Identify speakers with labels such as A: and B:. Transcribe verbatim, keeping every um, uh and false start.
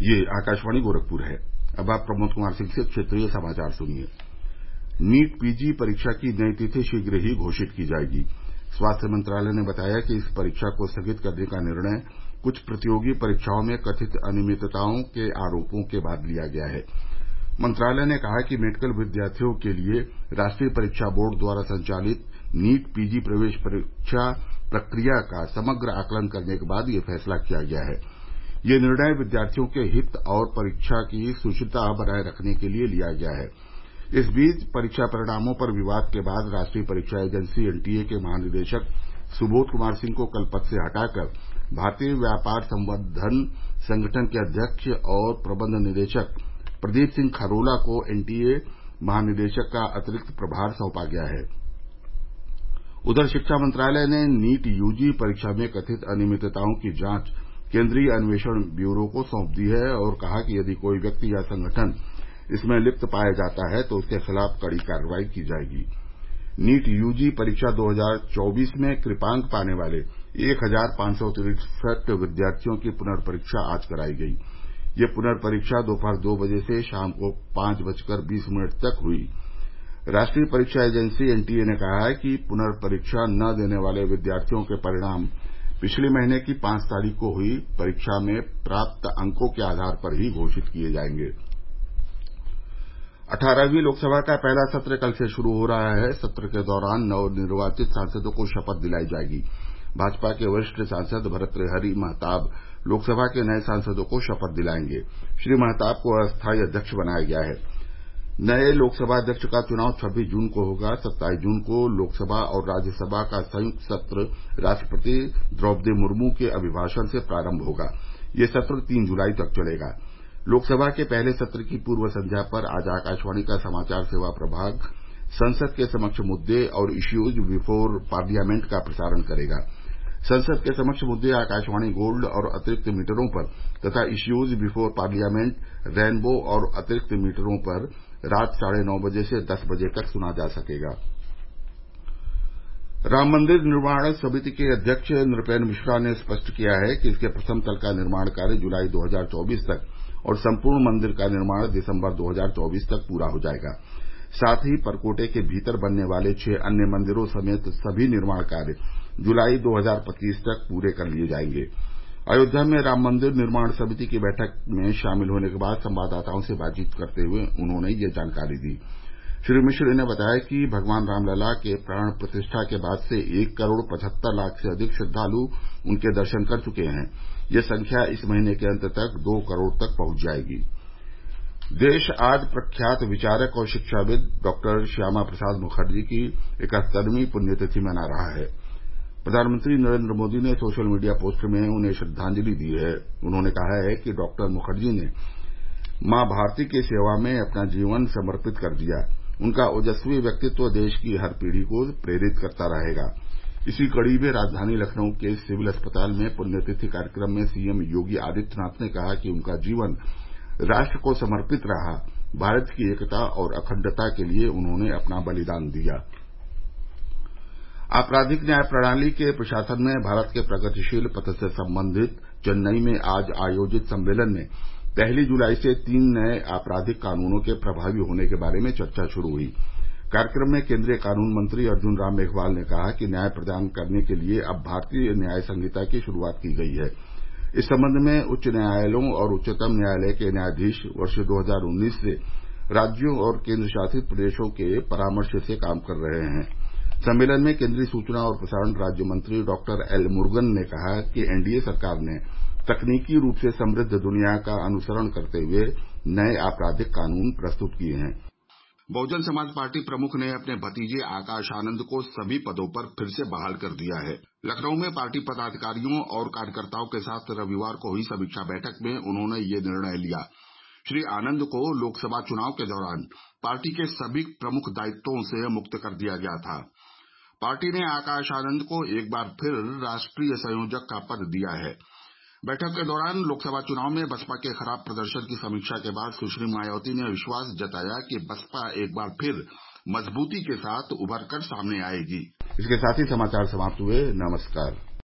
A: ये आकाशवाणी गोरखपुर है। अब आप प्रमोद कुमार सिंह से क्षेत्रीय समाचार सुनिए। नीट पीजी परीक्षा की नई तिथि शीघ्र ही घोषित की जाएगी। स्वास्थ्य मंत्रालय ने बताया कि इस परीक्षा को स्थगित करने का निर्णय कुछ प्रतियोगी परीक्षाओं में कथित अनियमितताओं के आरोपों के बाद लिया गया है। मंत्रालय ने कहा कि मेडिकल विद्यार्थियों के लिए राष्ट्रीय परीक्षा बोर्ड द्वारा संचालित नीट पीजी प्रवेश परीक्षा प्रक्रिया का समग्र आकलन करने के बाद यह फैसला किया गया है। यह निर्णय विद्यार्थियों के हित और परीक्षा की शुचिता बनाए रखने के लिए लिया गया है। इस बीच परीक्षा परिणामों पर विवाद के बाद राष्ट्रीय परीक्षा एजेंसी एनटीए के महानिदेशक सुबोध कुमार सिंह को कल पद से हटाकर भारतीय व्यापार संवर्धन संगठन के अध्यक्ष और प्रबंध निदेशक प्रदीप सिंह खरोला को एनटीए महानिदेशक का अतिरिक्त प्रभार सौंपा गया है। उधर शिक्षा मंत्रालय ने नीट यूजी परीक्षा में कथित अनियमितताओं की जांच केंद्रीय अन्वेषण ब्यूरो को सौंप दी है और कहा कि यदि कोई व्यक्ति या संगठन इसमें लिप्त पाया जाता है तो उसके खिलाफ कड़ी कार्रवाई की जाएगी। नीट यूजी परीक्षा दो हजार चौबीस में कृपांक पाने वाले एक हजार पांच सौ तिरसठ विद्यार्थियों की पुनर्परीक्षा आज कराई गई। ये पुनर्परीक्षा दोपहर दो बजे से शाम को पांच बजकर बीस मिनट तक हुई। राष्ट्रीय परीक्षा एजेंसी एनटीए ने कहा है कि पुनर्परीक्षा न देने वाले विद्यार्थियों के परिणाम पिछले महीने की पांच तारीख को हुई परीक्षा में प्राप्त अंकों के आधार पर ही घोषित किए जाएंगे। अठारहवीं लोकसभा का पहला सत्र कल से शुरू हो रहा है। सत्र के दौरान नवनिर्वाचित सांसदों को शपथ दिलाई जाएगी। भाजपा के वरिष्ठ सांसद भर्तृहरि महताब लोकसभा के नए सांसदों को शपथ दिलाएंगे। श्री महताब को अस्थायी अध्यक्ष बनाया गया है। नए लोकसभा अध्यक्ष का चुनाव छब्बीस जून को होगा। सत्ताईस जून को लोकसभा और राज्यसभा का संयुक्त सत्र राष्ट्रपति द्रौपदी मुर्मू के अभिभाषण से प्रारंभ होगा। यह सत्र तीन जुलाई तक चलेगा। लोकसभा के पहले सत्र की पूर्व संध्या पर आज आकाशवाणी का समाचार सेवा प्रभाग संसद के समक्ष मुद्दे और इश्यूज बिफोर पार्लियामेंट का प्रसारण करेगा। संसद के समक्ष मुद्दे आकाशवाणी गोल्ड और अतिरिक्त मीटरों पर तथा इश्यूज बिफोर पार्लियामेंट रेनबो और अतिरिक्त मीटरों पर रात साढ़े नौ बजे से दस बजे तक सुना जा सकेगा। राम मंदिर निर्माण समिति के अध्यक्ष नृपेंद्र मिश्रा ने स्पष्ट किया है कि इसके प्रथम तल का निर्माण कार्य जुलाई दो हजार चौबीस तक और संपूर्ण मंदिर का निर्माण दिसंबर दो हजार चौबीस तक पूरा हो जाएगा। साथ ही परकोटे के भीतर बनने वाले छह अन्य मंदिरों समेत सभी निर्माण कार्य जुलाई दो हजार पच्चीस तक पूरे कर लिए जाएंगे। अयोध्या में राम मंदिर निर्माण समिति की बैठक में शामिल होने के बाद संवाददाताओं से बातचीत करते हुए उन्होंने ये जानकारी दी। श्री मिश्र ने बताया कि भगवान रामलला के प्राण प्रतिष्ठा के बाद से एक करोड़ पचहत्तर लाख से अधिक श्रद्वालु उनके दर्शन कर चुके हैं। यह संख्या इस महीने के अंत तक दो करोड़ तक पहुंच जाएगी। देश आज प्रख्यात विचारक और शिक्षाविद डॉक्टर श्यामा प्रसाद मुखर्जी की इकहत्तरवीं पुण्यतिथि मना रहा है। प्रधानमंत्री नरेंद्र मोदी ने सोशल मीडिया पोस्ट में उन्हें श्रद्वांजलि दी है। उन्होंने कहा है कि डॉक्टर मुखर्जी ने मां भारती की सेवा में अपना जीवन समर्पित कर दिया। उनका ओजस्वी व्यक्तित्व देश की हर पीढ़ी को प्रेरित करता रहेगा। इसी कड़ी में राजधानी लखनऊ के सिविल अस्पताल में पुण्यतिथि कार्यक्रम में सीएम योगी आदित्यनाथ ने कहा कि उनका जीवन राष्ट्र को समर्पित रहा। भारत की एकता और अखंडता के लिए उन्होंने अपना बलिदान दिया। आपराधिक न्याय प्रणाली के प्रशासन में भारत के प्रगतिशील पथ से संबंधित चेन्नई में आज आयोजित सम्मेलन में पहली जुलाई से तीन नए आपराधिक कानूनों के प्रभावी होने के बारे में चर्चा शुरू हुई। कार्यक्रम में केंद्रीय कानून मंत्री अर्जुन राम मेघवाल ने कहा कि न्याय प्रदान करने के लिए अब भारतीय न्याय संहिता की शुरूआत की गई है। इस संबंध में उच्च न्यायालयों और उच्चतम न्यायालय के न्यायाधीश वर्ष दो हजार उन्नीस से राज्यों और केंद्र शासित प्रदेशों के परामर्श से काम कर रहे हैं। सम्मेलन में केंद्रीय सूचना और प्रसारण राज्य मंत्री डॉक्टर एल मुरुगन ने कहा कि एनडीए सरकार ने तकनीकी रूप से समृद्ध दुनिया का अनुसरण करते हुए नए आपराधिक कानून प्रस्तुत किए हैं। बहुजन समाज पार्टी प्रमुख ने अपने भतीजे आकाश आनंद को सभी पदों पर फिर से बहाल कर दिया है। लखनऊ में पार्टी पदाधिकारियों और कार्यकर्ताओं के साथ रविवार को हुई समीक्षा बैठक में उन्होंने ये निर्णय लिया। श्री आनंद को लोकसभा चुनाव के दौरान पार्टी के सभी प्रमुख दायित्वों से मुक्त कर दिया गया था। पार्टी ने आकाश आनंद को एक बार फिर राष्ट्रीय संयोजक का पद दिया है। बैठक के दौरान लोकसभा चुनाव में बसपा के खराब प्रदर्शन की समीक्षा के बाद सुश्री मायावती ने विश्वास जताया कि बसपा एक बार फिर मजबूती के साथ उभर कर सामने आएगी। इसके साथ ही समाचार समाप्त हुए। नमस्कार।